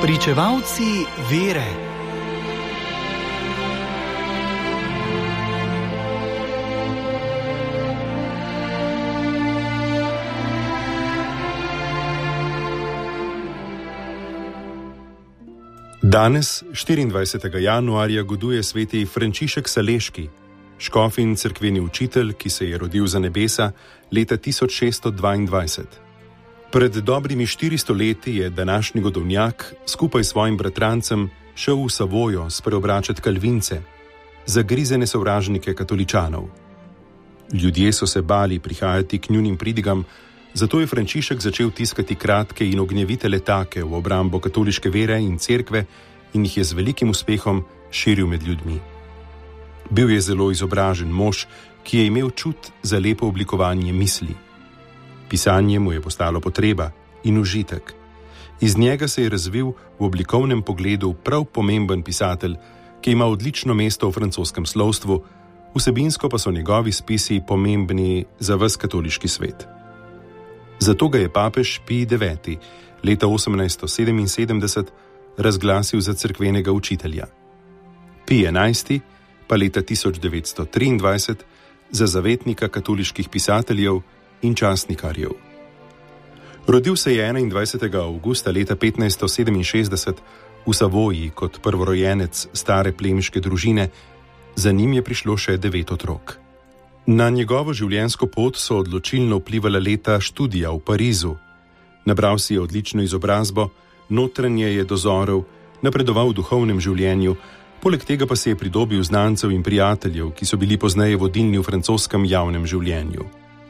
Pričevalci vere. Danes, 24. januarja, goduje sveti Frančišek Saleški, škof in cerkveni učitelj, ki se je rodil za nebesa leta 1622. Pred dobrimi 400 leti je današnji godovnjak skupaj s svojim bratrancem šel v Savojo spreobračati kalvince, zagrizene sovražnike katoličanov. Ljudje so se bali prihajati k njunim pridigam, zato je Frančišek začel tiskati kratke in ognjevite letake v obrambo katoliške vere in cerkve in jih je z velikim uspehom širil med ljudmi. Bil je zelo izobražen mož, ki je imel čut za lepo oblikovanje misli. Pisanje mu je postalo potreba in užitek. Iz njega se je razvil v oblikovnem pogledu prav pomemben pisatelj, ki ima odlično mesto v francoskem slovstvu, vsebinsko pa so njegovi spisi pomembni za ves katoliški svet. Zato ga je papež Pij IX. Leta 1877 razglasil za cerkvenega učitelja. Pij XI. Pa leta 1923 za zavetnika katoliških pisateljev in časnikarjev. Rodil se je 21. avgusta leta 1567 v Savoji kot prvorojenec stare plemiške družine, za njim je prišlo še 9 otrok. Na njegovo življenjsko pot so odločilno vplivala leta študija v Parizu. Nabral si je odlično izobrazbo, notranje je dozorel, napredoval v duhovnem življenju, poleg tega pa se je pridobil znancev in prijateljev, ki so bili pozneje vodilni v francoskem javnem življenju.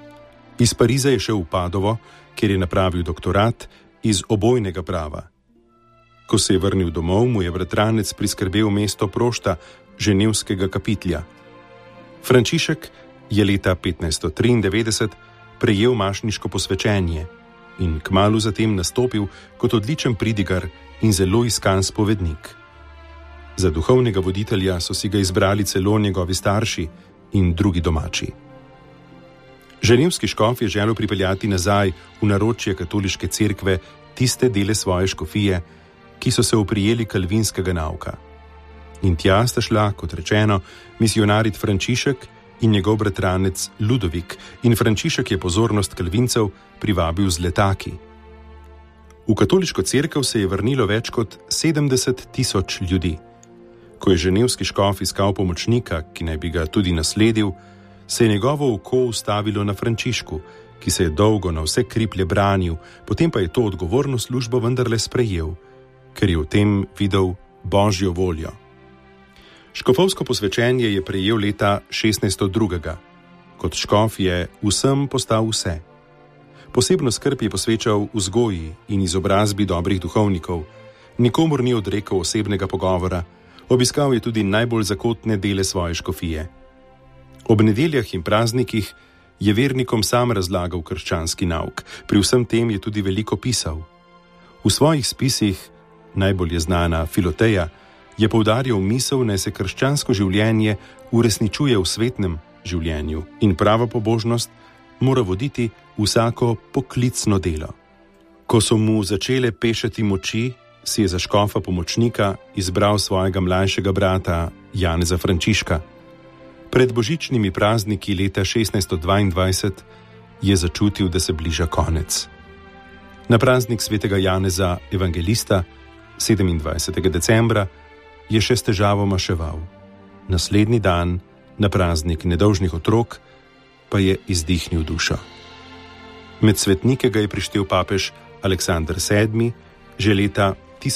Iz Pariza je šel v Padovo, kjer je napravil doktorat iz obojnega prava. Ko se je vrnil domov, mu je bratranec priskrbel mesto prošta ženevskega kapitlja. Frančišek je leta 1593 prejel mašniško posvečenje in kmalu zatem nastopil kot odličen pridigar in zelo iskan spovednik. Za duhovnega voditelja so si ga izbrali celo njegovi starši in drugi domači. Ženevski škof je želel pripeljati nazaj v naročje katoliške cerkve tiste dele svoje škofije, ki so se oprijeli kalvinskega nauka. In tja sta šla, kot rečeno, misionarit Frančišek in njegov bratranec Ludovik, in Frančišek je pozornost kalvincev privabil z letaki. V katoliško cerkev se je vrnilo več kot 70.000 ljudi. Ko je ženevski škof iskal pomočnika, ki naj bi ga tudi nasledil, se je njegovo oko ustavilo na Frančišku, ki se je dolgo na vse kriplje branil, potem pa je to odgovorno službo vendarle sprejel, ker je v tem videl Božjo voljo. Škofovsko posvečenje je prejel leta 1602. Kot škof je vsem postal vse. Posebno skrb je posvečal vzgoji in izobrazbi dobrih duhovnikov, nikomur ni odrekel osebnega pogovora, obiskal je tudi najbolj zakotne dele svoje škofije. Ob nedeljah in praznikih je vernikom sam razlagal krščanski nauk, pri vsem tem je tudi veliko pisal. V svojih spisih, najbolj je znana Filoteja, je poudarjal misel, naj se krščansko življenje uresničuje v svetnem življenju in prava pobožnost mora voditi vsako poklicno delo. Ko so mu začele pešati moči, si je za škofa pomočnika izbral svojega mlajšega brata Janeza Frančiška. Pred božičnimi prazniki leta 1622 je začutil, da se bliža konec. Na praznik svetega Janeza Evangelista, 27. decembra, je še s težavo maševal. Naslednji dan, na praznik nedolžnih otrok, pa je izdihnil dušo. Med svetnike ga je prištel papež Aleksander VII. Že leta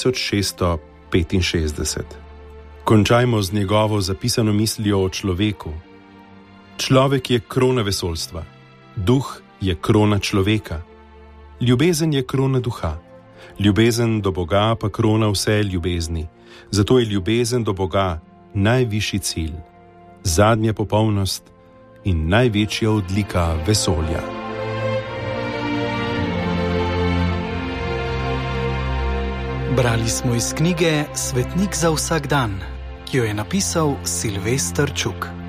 1665. Končajmo z njegovo zapisano mislijo o človeku. Človek je krona vesoljstva, duh je krona človeka, ljubezen je krona duha, ljubezen do Boga pa krona vse ljubezni. Zato je ljubezen do Boga najvišji cilj, zadnja popolnost in največja odlika vesolja. Brali smo iz knjige Svetnik za vsak dan, ki jo je napisal Silvester Čuk.